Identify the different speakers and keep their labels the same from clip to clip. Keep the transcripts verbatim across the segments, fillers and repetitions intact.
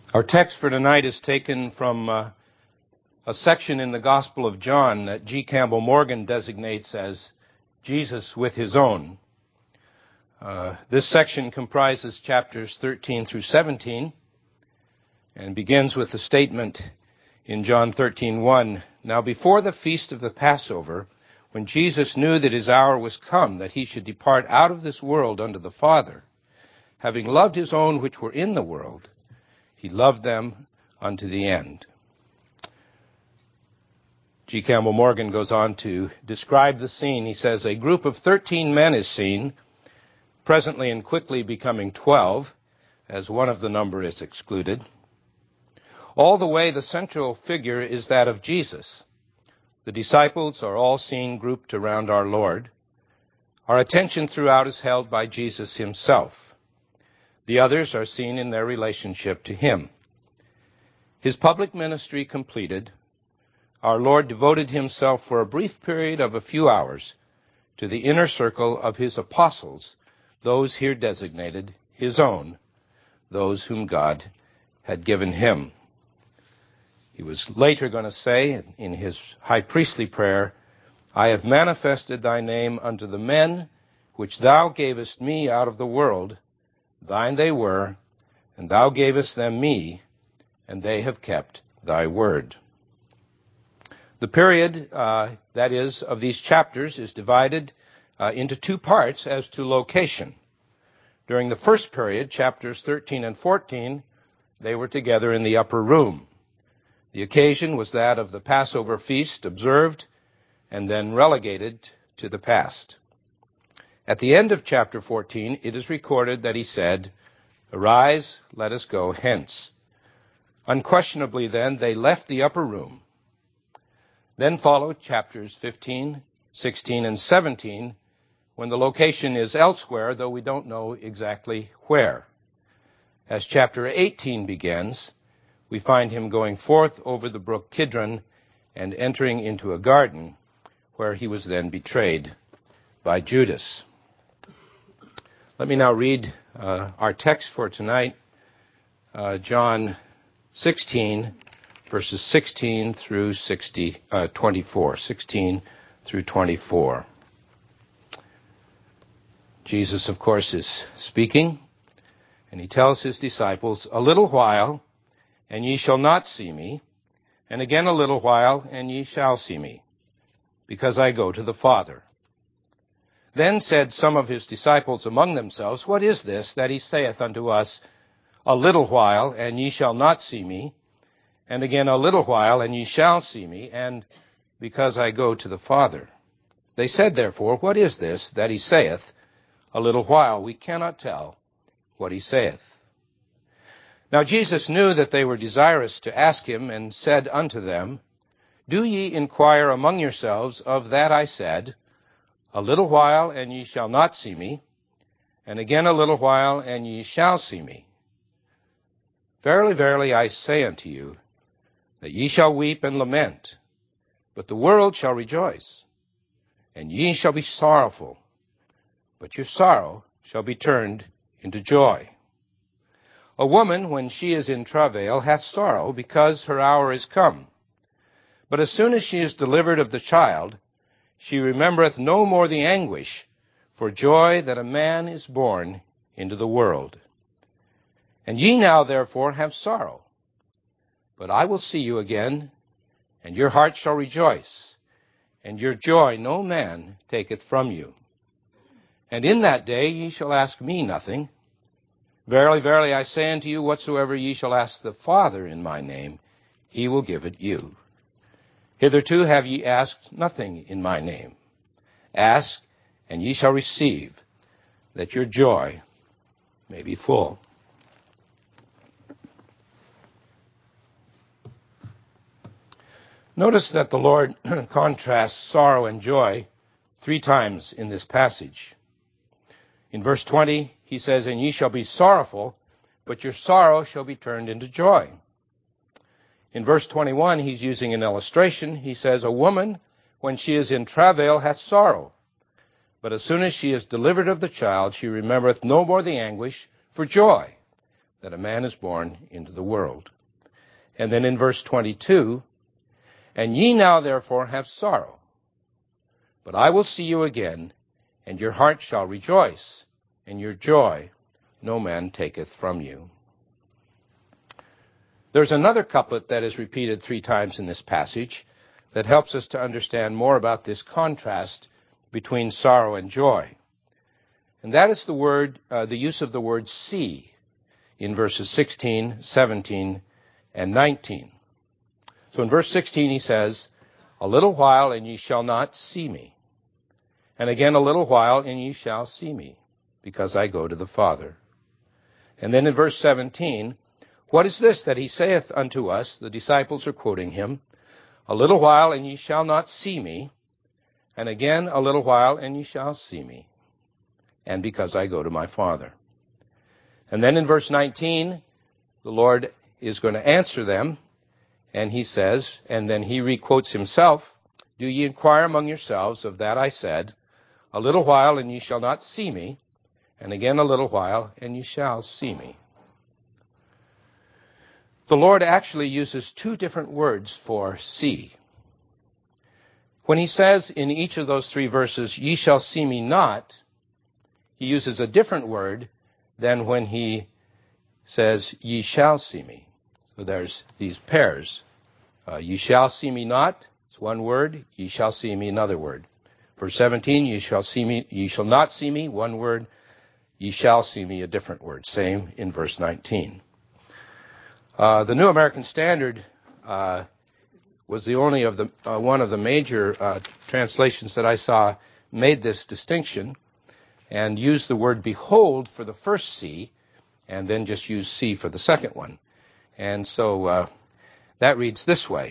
Speaker 1: Our text for tonight is taken from uh, a section in the Gospel of John that G. Campbell Morgan designates as Jesus with his own. Uh, this section comprises chapters thirteen through seventeen and begins with the statement in John thirteen one. Now before the feast of the Passover, when Jesus knew that his hour was come, that he should depart out of this world unto the Father, having loved his own which were in the world, he loved them unto the end. G. Campbell Morgan goes on to describe the scene. He says, a group of thirteen men is seen, presently and quickly becoming twelve, as one of the number is excluded. All the way the central figure is that of Jesus. The disciples are all seen grouped around our Lord. Our attention throughout is held by Jesus himself. The others are seen in their relationship to him. His public ministry completed, our Lord devoted himself for a brief period of a few hours to the inner circle of his apostles, those here designated his own, those whom God had given him. He was later going to say in his high priestly prayer, I have manifested thy name unto the men which thou gavest me out of the world. Thine they were, and thou gavest them me, and they have kept thy word. The period, uh, that is, of these chapters is divided uh, into two parts as to location. During the first period, chapters thirteen and fourteen, they were together in the upper room. The occasion was that of the Passover feast observed and then relegated to the past. At the end of chapter fourteen, it is recorded that he said, Arise, let us go hence. Unquestionably then, they left the upper room. Then followed chapters fifteen, sixteen, and seventeen, when the location is elsewhere, though we don't know exactly where. As chapter eighteen begins, we find him going forth over the brook Kidron and entering into a garden, where he was then betrayed by Judas. Let me now read uh, our text for tonight, uh, John sixteen, verses sixteen through sixty, uh, twenty-four, sixteen through twenty-four. Jesus, of course, is speaking, and he tells his disciples, A little while, and ye shall not see me, and again a little while, and ye shall see me, because I go to the Father. Then said some of his disciples among themselves, What is this that he saith unto us, A little while, and ye shall not see me, and again a little while, and ye shall see me, and because I go to the Father? They said therefore, What is this that he saith, A little while? We cannot tell what he saith. Now Jesus knew that they were desirous to ask him, and said unto them, Do ye inquire among yourselves of that I said, A little while, and ye shall not see me, and again a little while, and ye shall see me? Verily, verily, I say unto you, that ye shall weep and lament, but the world shall rejoice, and ye shall be sorrowful, but your sorrow shall be turned into joy. A woman, when she is in travail, hath sorrow, because her hour is come. But as soon as she is delivered of the child, she remembereth no more the anguish for joy that a man is born into the world. And ye now therefore have sorrow, but I will see you again, and your heart shall rejoice, and your joy no man taketh from you. And in that day ye shall ask me nothing. Verily, verily, I say unto you, whatsoever ye shall ask the Father in my name, he will give it you. Hitherto have ye asked nothing in my name. Ask, and ye shall receive, that your joy may be full. Notice that the Lord contrasts sorrow and joy three times in this passage. In verse twenty, he says, And ye shall be sorrowful, but your sorrow shall be turned into joy. In verse twenty-one, he's using an illustration. He says, A woman, when she is in travail, hath sorrow, but as soon as she is delivered of the child, she remembereth no more the anguish for joy that a man is born into the world. And then in verse twenty-two, and ye now therefore have sorrow, but I will see you again, and your heart shall rejoice, and your joy no man taketh from you. There's another couplet that is repeated three times in this passage that helps us to understand more about this contrast between sorrow and joy. And that is the word, uh, the use of the word see in verses sixteen, seventeen, and nineteen. So in verse sixteen he says, a little while and ye shall not see me. And again a little while and ye shall see me, because I go to the Father. And then in verse seventeen, what is this that he saith unto us? The disciples are quoting him. A little while and ye shall not see me. And again a little while and ye shall see me. And because I go to my Father. And then in verse nineteen, the Lord is going to answer them. And he says, and then he requotes himself, do ye inquire among yourselves of that I said, a little while and ye shall not see me. And again a little while and ye shall see me. The Lord actually uses two different words for see. When he says in each of those three verses, ye shall see me not, he uses a different word than when he says, ye shall see me. So there's these pairs. Uh, ye shall see me not, it's one word. Ye shall see me, another word. Verse seventeen, ye shall see me, ye shall not see me, one word. Ye shall see me, a different word. Same in verse nineteen. Uh, the New American Standard uh, was the only of the uh, one of the major uh, translations that I saw made this distinction and used the word behold for the first see, and then just used see for the second one. And so uh, that reads this way: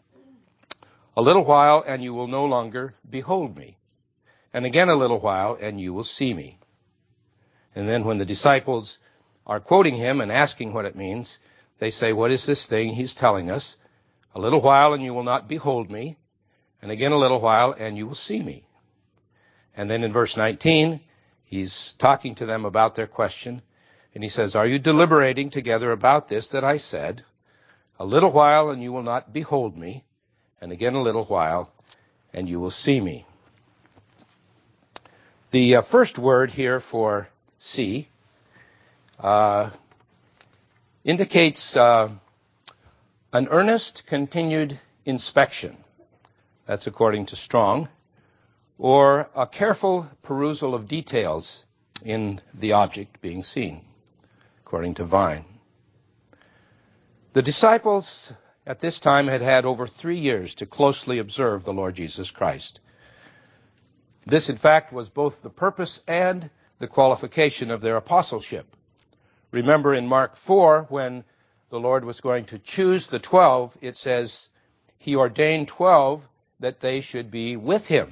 Speaker 1: a little while and you will no longer behold me, and again a little while and you will see me. And then when the disciples are quoting him and asking what it means, they say, what is this thing he's telling us? A little while and you will not behold me, and again a little while and you will see me. And then in verse nineteen, he's talking to them about their question, and he says, are you deliberating together about this that I said? A little while and you will not behold me, and again a little while and you will see me. The uh, first word here for see uh, indicates uh, an earnest, continued inspection. That's according to Strong. Or a careful perusal of details in the object being seen, according to Vine. The disciples at this time had had over three years to closely observe the Lord Jesus Christ. This, in fact, was both the purpose and the qualification of their apostleship. Remember in Mark four, when the Lord was going to choose the twelve, it says, he ordained twelve that they should be with him.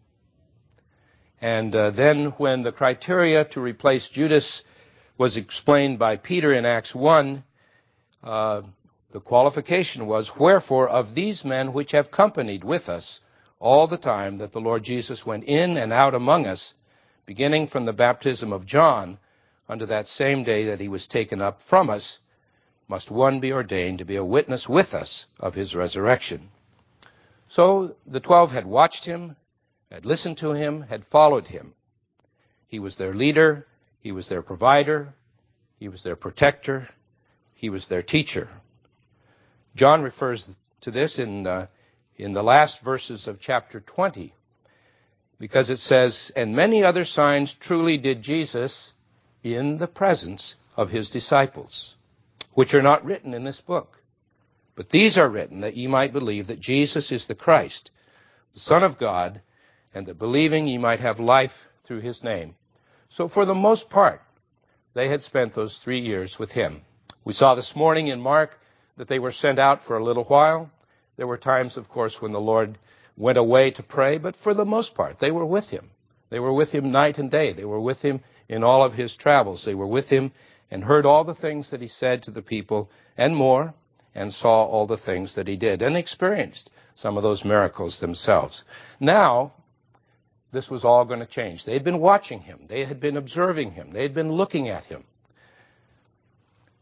Speaker 1: And uh, then when the criteria to replace Judas was explained by Peter in Acts one, uh, the qualification was, wherefore of these men which have companied with us all the time that the Lord Jesus went in and out among us, beginning from the baptism of John unto that same day that he was taken up from us, must one be ordained to be a witness with us of his resurrection. So the twelve had watched him, had listened to him, had followed him. He was their leader, he was their provider, he was their protector, he was their teacher. John refers to this in, uh, in the last verses of chapter twenty, because it says, and many other signs truly did Jesus in the presence of his disciples, which are not written in this book. But these are written that ye might believe that Jesus is the Christ, the Son of God, and that believing ye might have life through his name. So for the most part, they had spent those three years with him. We saw this morning in Mark that they were sent out for a little while. There were times, of course, when the Lord went away to pray, but for the most part, they were with him. They were with him night and day. They were with him in all of his travels. They were with him and heard all the things that he said to the people and more, and saw all the things that he did and experienced some of those miracles themselves. Now, this was all going to change. They had been watching him. They had been observing him. They had been looking at him.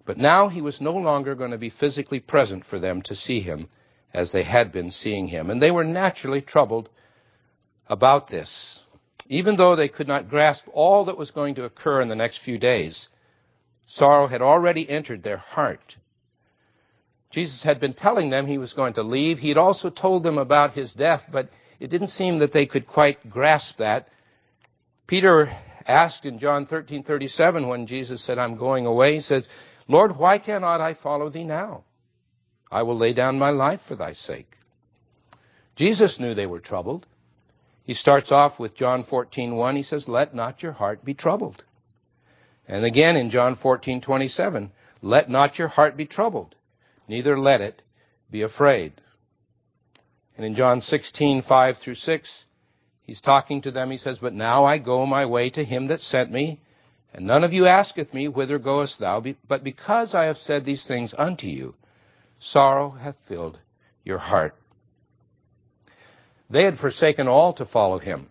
Speaker 1: But now he was no longer going to be physically present for them to see him as they had been seeing him. And they were naturally troubled about this. Even though they could not grasp all that was going to occur in the next few days, sorrow had already entered their heart. Jesus had been telling them he was going to leave. He had also told them about his death, but it didn't seem that they could quite grasp that. Peter asked in John thirteen thirty-seven when Jesus said, I'm going away, he says, Lord, why cannot I follow thee now? I will lay down my life for thy sake. Jesus knew they were troubled. He starts off with John fourteen one. He says, let not your heart be troubled. And again in John fourteen twenty-seven, let not your heart be troubled, neither let it be afraid. And in John sixteen five through six, he's talking to them. He says, but now I go my way to him that sent me, and none of you asketh me, whither goest thou? But because I have said these things unto you, sorrow hath filled your heart. They had forsaken all to follow him.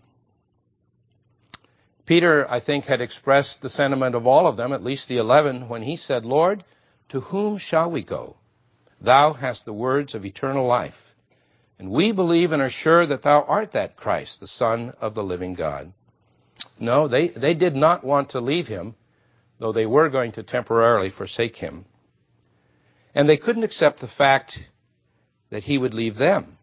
Speaker 1: Peter, I think, had expressed the sentiment of all of them, at least the eleven, when he said, Lord, to whom shall we go? Thou hast the words of eternal life. And we believe and are sure that thou art that Christ, the Son of the living God. No, they, they did not want to leave him, though they were going to temporarily forsake him. And they couldn't accept the fact that he would leave them.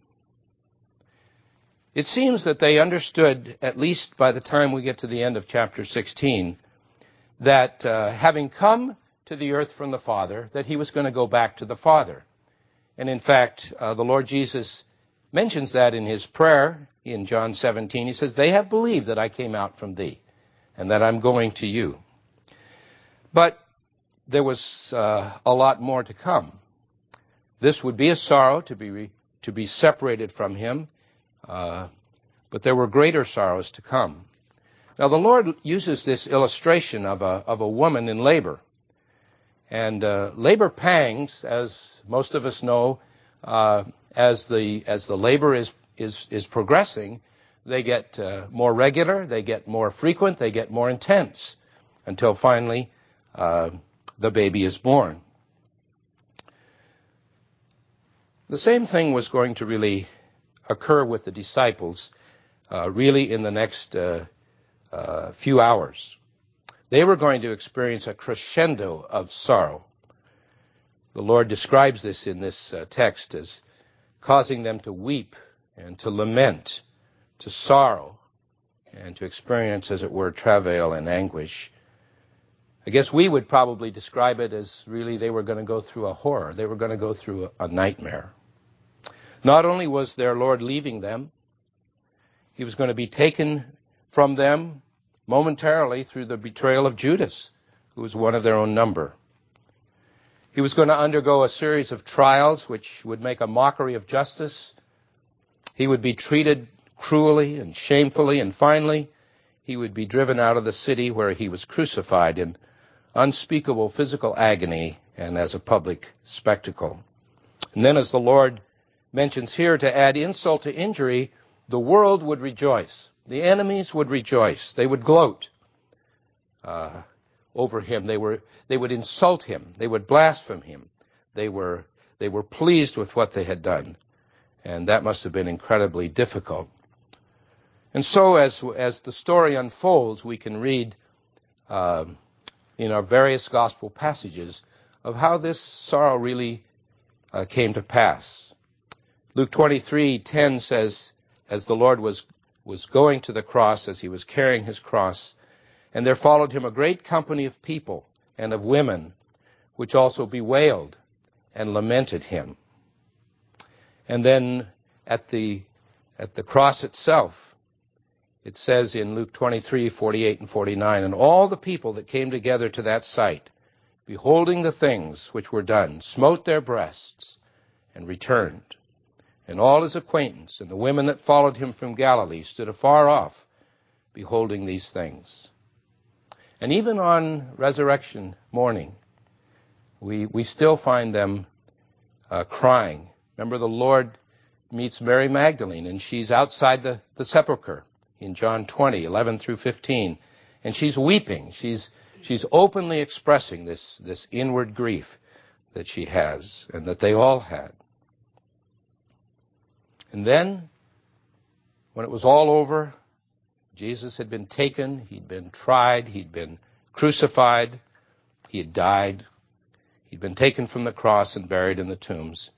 Speaker 1: It seems that they understood, at least by the time we get to the end of chapter sixteen, that uh, having come to the earth from the Father, that he was going to go back to the Father. And in fact, uh, the Lord Jesus mentions that in his prayer in John seventeen. He says, they have believed that I came out from thee, and that I'm going to you. But there was uh, a lot more to come. This would be a sorrow to be re- to be separated from him, uh, but there were greater sorrows to come. Now the Lord uses this illustration of a of a woman in labor, and uh, labor pangs, as most of us know, uh, as the as the labor is is is progressing, they get uh, more regular, they get more frequent, they get more intense, until finally uh, the baby is born. The same thing was going to really occur with the disciples, uh, really in the next uh, uh, few hours. They were going to experience a crescendo of sorrow. The Lord describes this in this uh, text as causing them to weep and to lament, to sorrow, and to experience, as it were, travail and anguish. I guess we would probably describe it as really they were going to go through a horror. They were going to go through a, a nightmare. Not only was their Lord leaving them, he was going to be taken from them momentarily through the betrayal of Judas, who was one of their own number. He was going to undergo a series of trials which would make a mockery of justice. He would be treated cruelly and shamefully, and finally, he would be driven out of the city where he was crucified in unspeakable physical agony and as a public spectacle. And then, as the Lord mentions here, to add insult to injury, the world would rejoice. The enemies would rejoice. They would gloat uh, over him. They were they would insult him. They would blaspheme him. They were they were pleased with what they had done, and that must have been incredibly difficult. And so, as as the story unfolds, we can read uh, in our various gospel passages of how this sorrow really uh, came to pass. Luke twenty-three ten says, as the Lord was was going to the cross, as he was carrying his cross, and there followed him a great company of people and of women, which also bewailed and lamented him. And then at the at the cross itself, it says in Luke twenty-three forty-eight and forty-nine, and all the people that came together to that sight, beholding the things which were done, smote their breasts and returned. And all his acquaintance and the women that followed him from Galilee stood afar off, beholding these things. And even on resurrection morning, we we still find them uh, crying. Remember, the Lord meets Mary Magdalene, and she's outside the, the sepulcher in John twenty, eleven through fifteen. And she's weeping. She's She's openly expressing this, this inward grief that she has and that they all had. And then, when it was all over, Jesus had been taken, he'd been tried, he'd been crucified, he had died, he'd been taken from the cross and buried in the tombs.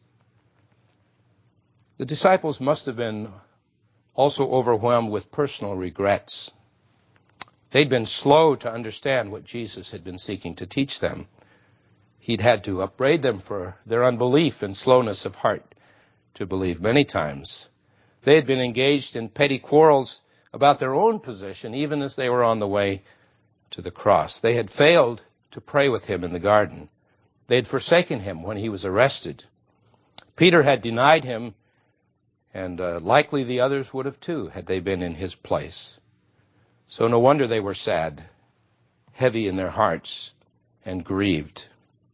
Speaker 1: The disciples must have been also overwhelmed with personal regrets. They'd been slow to understand what Jesus had been seeking to teach them. He'd had to upbraid them for their unbelief and slowness of heart to believe many times. They had been engaged in petty quarrels about their own position, even as they were on the way to the cross. They had failed to pray with him in the garden. They had forsaken him when he was arrested. Peter had denied him, and uh, likely the others would have too, had they been in his place. So no wonder they were sad, heavy in their hearts, and grieved.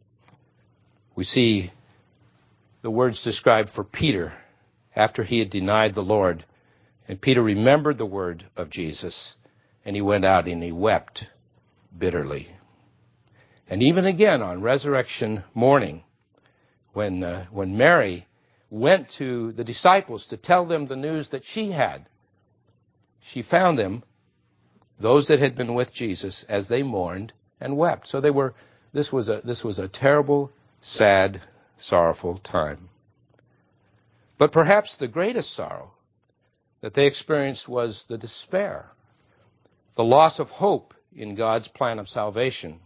Speaker 1: We see the words described for Peter after he had denied the Lord. And Peter remembered the word of Jesus, and he went out and he wept bitterly. And even again on resurrection morning, when, uh, when Mary went to the disciples to tell them the news that she had, she found them, those that had been with Jesus, as they mourned and wept. So they were. This was a this was a terrible, sad, sorrowful time. But perhaps the greatest sorrow that they experienced was the despair, the loss of hope in God's plan of salvation.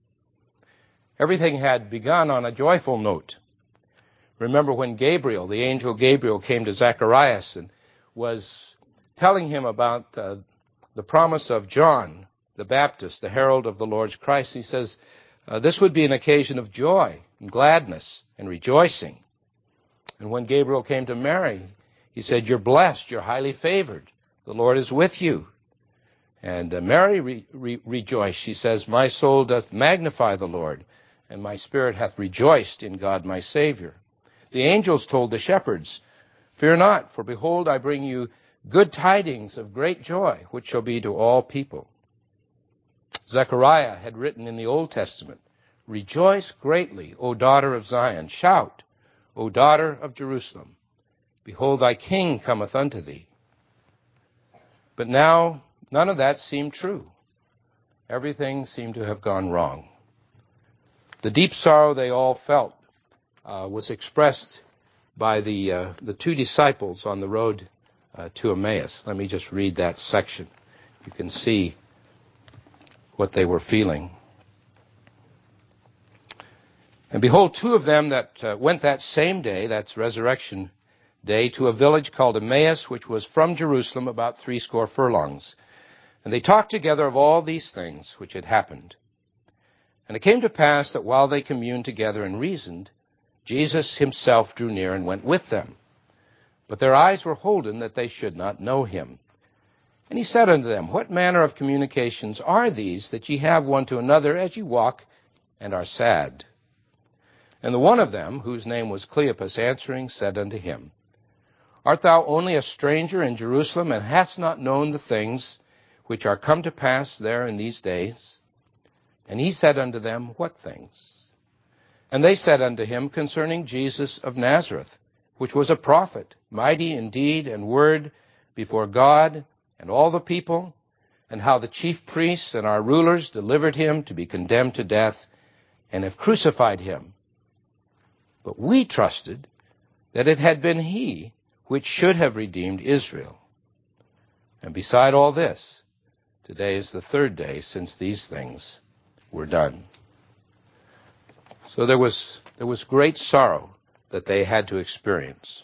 Speaker 1: Everything had begun on a joyful note. Remember when Gabriel, the angel Gabriel, came to Zacharias and was telling him about uh, the promise of John the Baptist, the herald of the Lord's Christ. He says, uh, this would be an occasion of joy and gladness and rejoicing. And when Gabriel came to Mary, he said, you're blessed, you're highly favored. The Lord is with you. And uh, Mary re- re- rejoiced. She says, my soul doth magnify the Lord, and my spirit hath rejoiced in God my Savior. The angels told the shepherds, fear not, for behold, I bring you good tidings of great joy, which shall be to all people. Zechariah had written in the Old Testament, rejoice greatly, O daughter of Zion. Shout, O daughter of Jerusalem. Behold, thy king cometh unto thee. But now, none of that seemed true. Everything seemed to have gone wrong. The deep sorrow they all felt uh, was expressed by the uh, the two disciples on the road uh, to Emmaus. Let me just read that section. You can see what they were feeling. And behold, two of them that uh, went that same day, that's resurrection day, to a village called Emmaus, which was from Jerusalem about threescore furlongs. And they talked together of all these things which had happened. And it came to pass that while they communed together and reasoned, Jesus himself drew near and went with them. But their eyes were holden that they should not know him. And he said unto them, what manner of communications are these that ye have one to another as ye walk and are sad? And the one of them, whose name was Cleopas, answering, said unto him, art thou only a stranger in Jerusalem, and hast not known the things which are come to pass there in these days? And he said unto them, what things? And they said unto him, concerning Jesus of Nazareth, which was a prophet, mighty in deed and word before God and all the people, and how the chief priests and our rulers delivered him to be condemned to death, and have crucified him. But we trusted that it had been he which should have redeemed Israel. And beside all this, today is the third day since these things were done. So there was there was great sorrow that they had to experience.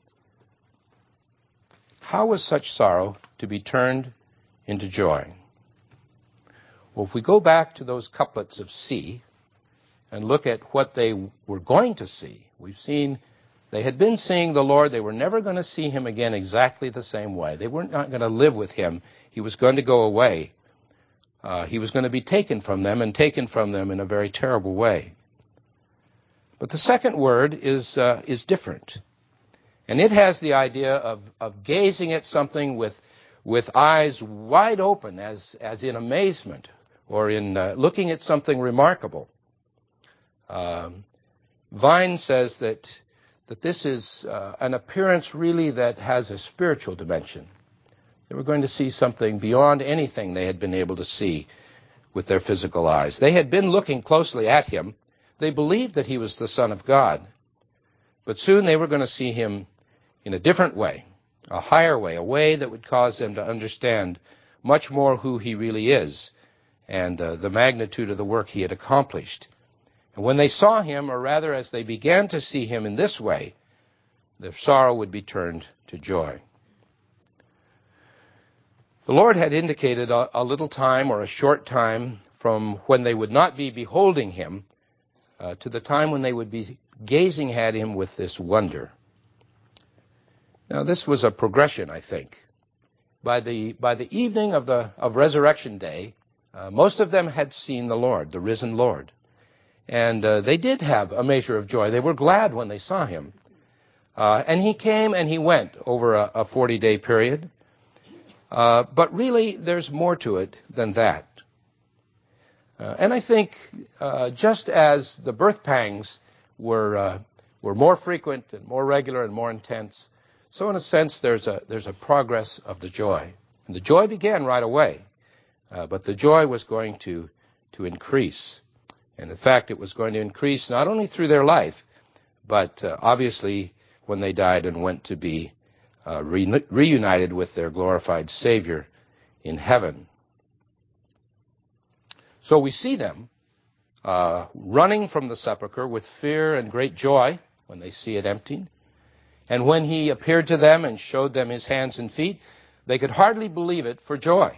Speaker 1: How was such sorrow to be turned into joy? Well, if we go back to those couplets of see and look at what they were going to see, we've seen they had been seeing the Lord. They were never going to see him again exactly the same way. They were not going to live with him. He was going to go away. Uh, he was going to be taken from them, and taken from them in a very terrible way. But the second word is uh, is different. And it has the idea of, of gazing at something with with eyes wide open, as, as in amazement, or in uh, looking at something remarkable. Um, Vine says that, that this is uh, an appearance really that has a spiritual dimension. They were going to see something beyond anything they had been able to see with their physical eyes. They had been looking closely at him. They believed that he was the Son of God. But soon they were going to see him in a different way, a higher way, a way that would cause them to understand much more who he really is and uh, the magnitude of the work he had accomplished. And when they saw him, or rather as they began to see him in this way, their sorrow would be turned to joy. The Lord had indicated a, a little time or a short time from when they would not be beholding him uh, to the time when they would be gazing at him with this wonder. Now, this was a progression, I think. By the by the evening of the of Resurrection Day, uh, most of them had seen the Lord, the risen Lord, and uh, they did have a measure of joy. They were glad when they saw him, uh, and he came and he went over a, a forty-day period. Uh, but really, there's more to it than that. Uh, and I think uh, just as the birth pangs were uh, were more frequent and more regular and more intense, so in a sense there's a there's a progress of the joy. And the joy began right away, uh, but the joy was going to to increase. And in fact, it was going to increase not only through their life, but uh, obviously when they died and went to be Uh, re- reunited with their glorified Savior in heaven. So we see them uh, running from the sepulchre with fear and great joy when they see it empty. And when he appeared to them and showed them his hands and feet, they could hardly believe it for joy.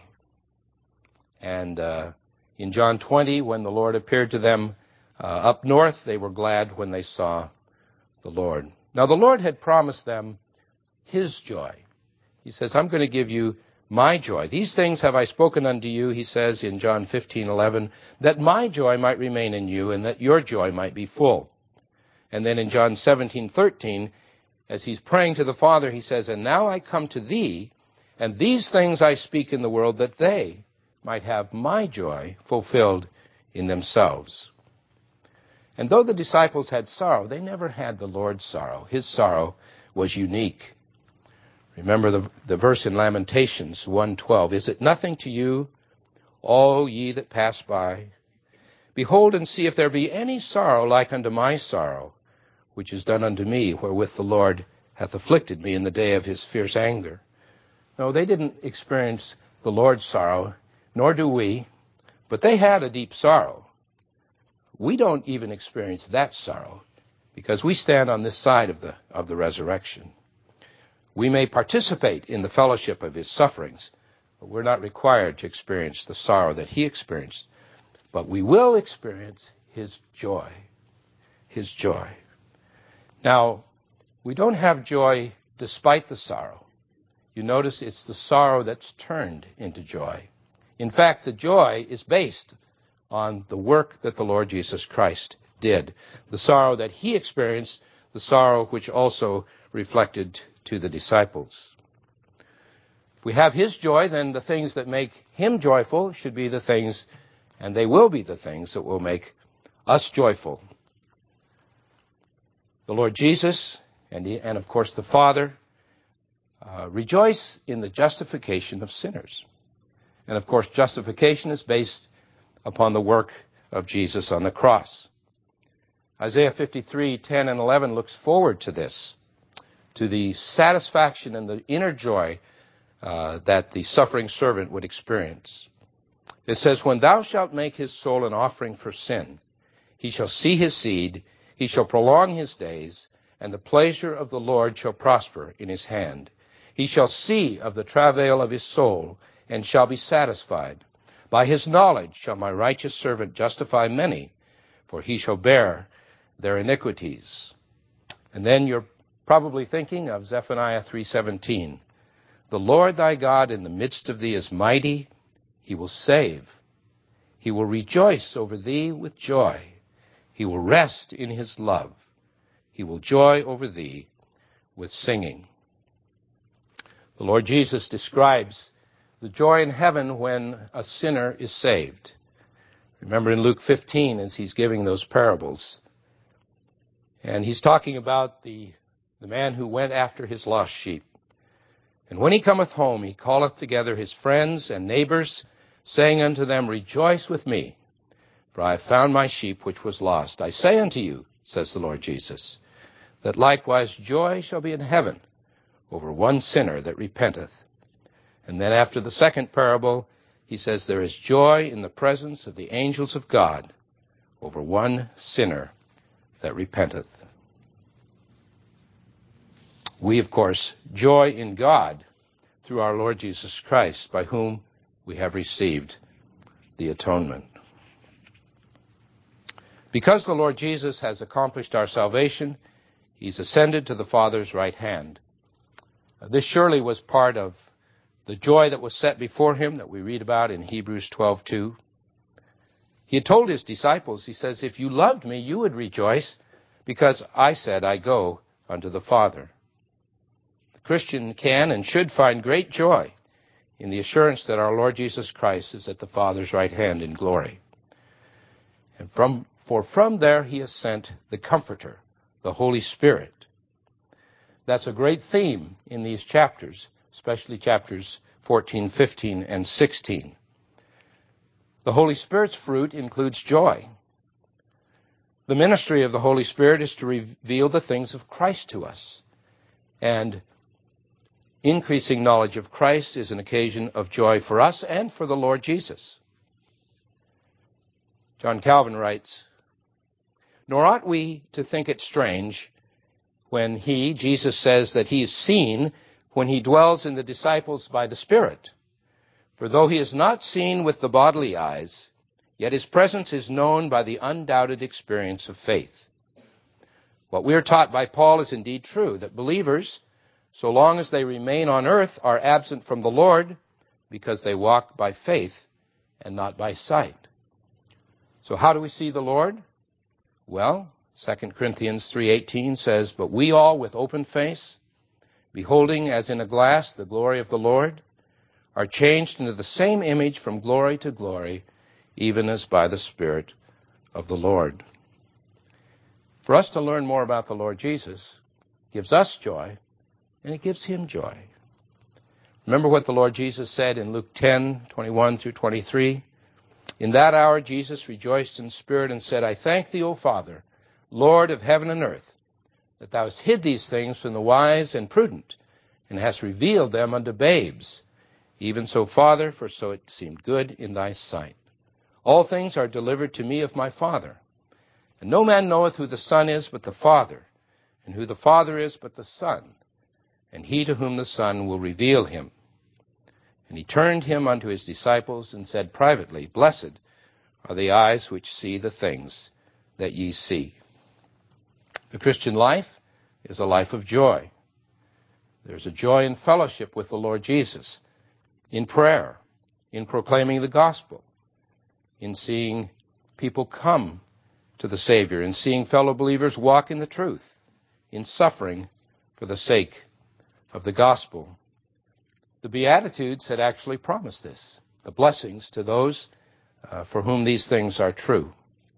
Speaker 1: And uh, in John twenty, when the Lord appeared to them uh, up north, they were glad when they saw the Lord. Now the Lord had promised them his joy. He says, I'm going to give you my joy. These things have I spoken unto you, he says in John fifteen eleven, that my joy might remain in you and that your joy might be full. And then in John seventeen thirteen, as he's praying to the Father, he says, and now I come to thee, and these things I speak in the world, that they might have my joy fulfilled in themselves. And though the disciples had sorrow, they never had the Lord's sorrow. His sorrow was unique. Remember the, the verse in Lamentations one twelve, is it nothing to you, all ye that pass by? Behold and see if there be any sorrow like unto my sorrow, which is done unto me, wherewith the Lord hath afflicted me in the day of his fierce anger. No, they didn't experience the Lord's sorrow, nor do we, but they had a deep sorrow. We don't even experience that sorrow, because we stand on this side of the of the resurrection. We may participate in the fellowship of his sufferings, but we're not required to experience the sorrow that he experienced. But we will experience his joy, his joy. Now, we don't have joy despite the sorrow. You notice it's the sorrow that's turned into joy. In fact, the joy is based on the work that the Lord Jesus Christ did. The sorrow that he experienced, the sorrow which also reflected to the disciples. If we have his joy, then the things that make him joyful should be the things, and they will be the things that will make us joyful. The Lord Jesus, and, he, and of course the Father, uh, rejoice in the justification of sinners. And of course, justification is based upon the work of Jesus on the cross. Isaiah fifty-three, ten and eleven looks forward to this, to the satisfaction and the inner joy uh, that the suffering servant would experience. It says, when thou shalt make his soul an offering for sin, he shall see his seed, he shall prolong his days, and the pleasure of the Lord shall prosper in his hand. He shall see of the travail of his soul, and shall be satisfied. By his knowledge shall my righteous servant justify many, for he shall bear their iniquities. And then you're probably thinking of Zephaniah three seventeen. The Lord thy God in the midst of thee is mighty. He will save. He will rejoice over thee with joy. He will rest in his love. He will joy over thee with singing. The Lord Jesus describes the joy in heaven when a sinner is saved. Remember in Luke fifteen, as he's giving those parables, and he's talking about the, the man who went after his lost sheep. And when he cometh home, he calleth together his friends and neighbors, saying unto them, Rejoice with me, for I have found my sheep which was lost. I say unto you, says the Lord Jesus, that likewise joy shall be in heaven over one sinner that repenteth. And then after the second parable, he says, There is joy in the presence of the angels of God over one sinner that repenteth. We, of course, joy in God through our Lord Jesus Christ, by whom we have received the atonement. Because the Lord Jesus has accomplished our salvation, he's ascended to the Father's right hand. This surely was part of the joy that was set before him that we read about in Hebrews twelve two. He had told his disciples, he says, If you loved me, you would rejoice, because I said, I go unto the Father. The Christian can and should find great joy in the assurance that our Lord Jesus Christ is at the Father's right hand in glory. And from for from there he has sent the Comforter, the Holy Spirit. That's a great theme in these chapters, especially chapters fourteen, fifteen, and sixteen. The Holy Spirit's fruit includes joy. The ministry of the Holy Spirit is to reveal the things of Christ to us. And increasing knowledge of Christ is an occasion of joy for us and for the Lord Jesus. John Calvin writes, Nor ought we to think it strange when he, Jesus, says that he is seen when he dwells in the disciples by the Spirit. For though he is not seen with the bodily eyes, yet his presence is known by the undoubted experience of faith. What we are taught by Paul is indeed true, that believers, so long as they remain on earth, are absent from the Lord because they walk by faith and not by sight. So how do we see the Lord? Well, Second Corinthians three eighteen says, But we all with open face, beholding as in a glass the glory of the Lord, are changed into the same image from glory to glory, even as by the Spirit of the Lord. For us to learn more about the Lord Jesus gives us joy, and it gives him joy. Remember what the Lord Jesus said in Luke ten, twenty-one through twenty-three? In that hour Jesus rejoiced in spirit and said, I thank thee, O Father, Lord of heaven and earth, that thou hast hid these things from the wise and prudent, and hast revealed them unto babes. Even so, Father, for so it seemed good in thy sight. All things are delivered to me of my Father. And no man knoweth who the Son is but the Father, and who the Father is but the Son, and he to whom the Son will reveal him. And he turned him unto his disciples and said privately, Blessed are the eyes which see the things that ye see. The Christian life is a life of joy. There's a joy in fellowship with the Lord Jesus, in prayer, in proclaiming the gospel, in seeing people come to the Savior, in seeing fellow believers walk in the truth, in suffering for the sake of the gospel. The Beatitudes had actually promised this, the blessings to those uh, for whom these things are true.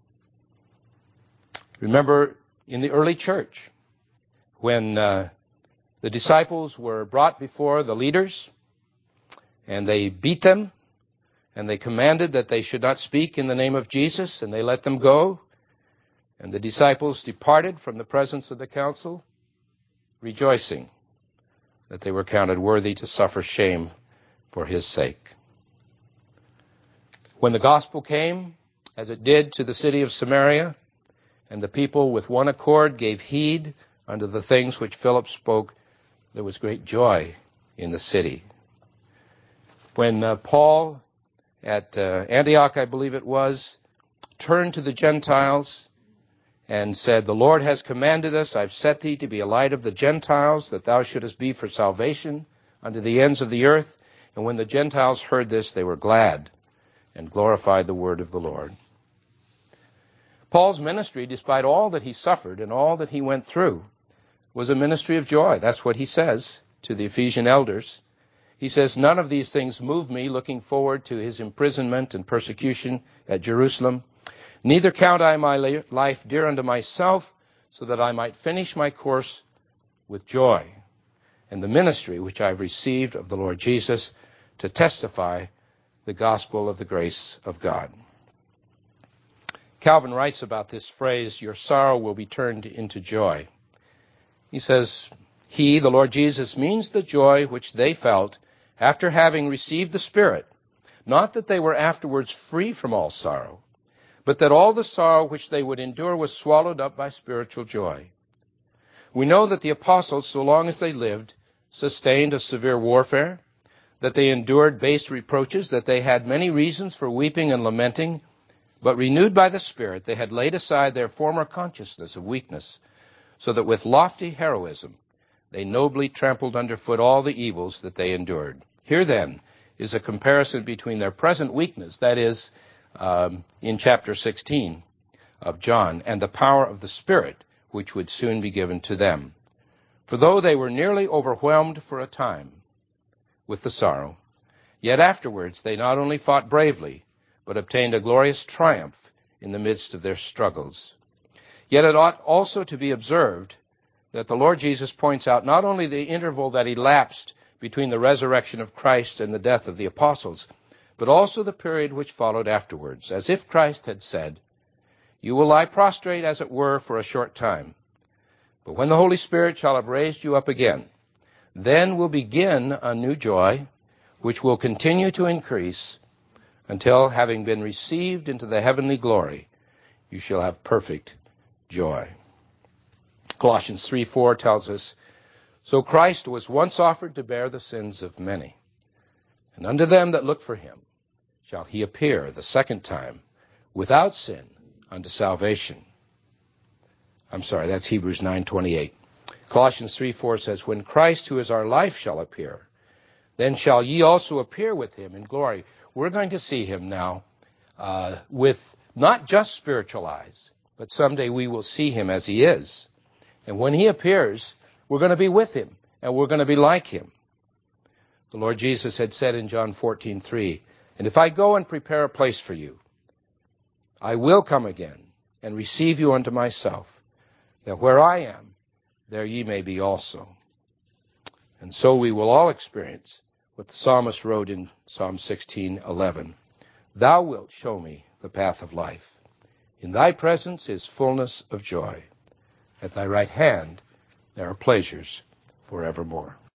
Speaker 1: Remember in the early church, when uh, the disciples were brought before the leaders, and they beat them, and they commanded that they should not speak in the name of Jesus, and they let them go, and the disciples departed from the presence of the council, rejoicing that they were counted worthy to suffer shame for his sake. When the gospel came, as it did to the city of Samaria, and the people with one accord gave heed unto the things which Philip spoke, there was great joy in the city. When uh, Paul at uh, Antioch, I believe it was, turned to the Gentiles and said, The Lord has commanded us, I've set thee to be a light of the Gentiles, that thou shouldest be for salvation unto the ends of the earth. And when the Gentiles heard this, they were glad and glorified the word of the Lord. Paul's ministry, despite all that he suffered and all that he went through, was a ministry of joy. That's what he says to the Ephesian elders He says, none of these things move me, looking forward to his imprisonment and persecution at Jerusalem. Neither count I my life dear unto myself, so that I might finish my course with joy, and the ministry which I have received of the Lord Jesus, to testify the gospel of the grace of God. Calvin writes about this phrase, your sorrow will be turned into joy. He says, he, the Lord Jesus, means the joy which they felt after having received the Spirit, not that they were afterwards free from all sorrow, but that all the sorrow which they would endure was swallowed up by spiritual joy. We know that the apostles, so long as they lived, sustained a severe warfare, that they endured base reproaches, that they had many reasons for weeping and lamenting, but renewed by the Spirit, they had laid aside their former consciousness of weakness, so that with lofty heroism they nobly trampled underfoot all the evils that they endured. Here, then, is a comparison between their present weakness, that is, um, in chapter sixteen of John, and the power of the Spirit, which would soon be given to them. For though they were nearly overwhelmed for a time with the sorrow, yet afterwards they not only fought bravely, but obtained a glorious triumph in the midst of their struggles. Yet it ought also to be observed that the Lord Jesus points out not only the interval that elapsed between the resurrection of Christ and the death of the apostles, but also the period which followed afterwards, as if Christ had said, you will lie prostrate, as it were, for a short time. But when the Holy Spirit shall have raised you up again, then will begin a new joy, which will continue to increase until, having been received into the heavenly glory, you shall have perfect joy. Colossians three four tells us, so Christ was once offered to bear the sins of many, and unto them that look for him shall he appear the second time without sin unto salvation. I'm sorry, that's Hebrews nine twenty-eight. Colossians three four says, when Christ, who is our life, shall appear, then shall ye also appear with him in glory. We're going to see him now uh, with not just spiritual eyes, but someday we will see him as he is. And when he appears, we're going to be with him, and we're going to be like him. The Lord Jesus had said in John fourteen three, and if I go and prepare a place for you, I will come again and receive you unto myself, that where I am, there ye may be also. And so we will all experience what the psalmist wrote in Psalm sixteen eleven. Thou wilt show me the path of life. In thy presence is fullness of joy. At thy right hand there are pleasures forevermore.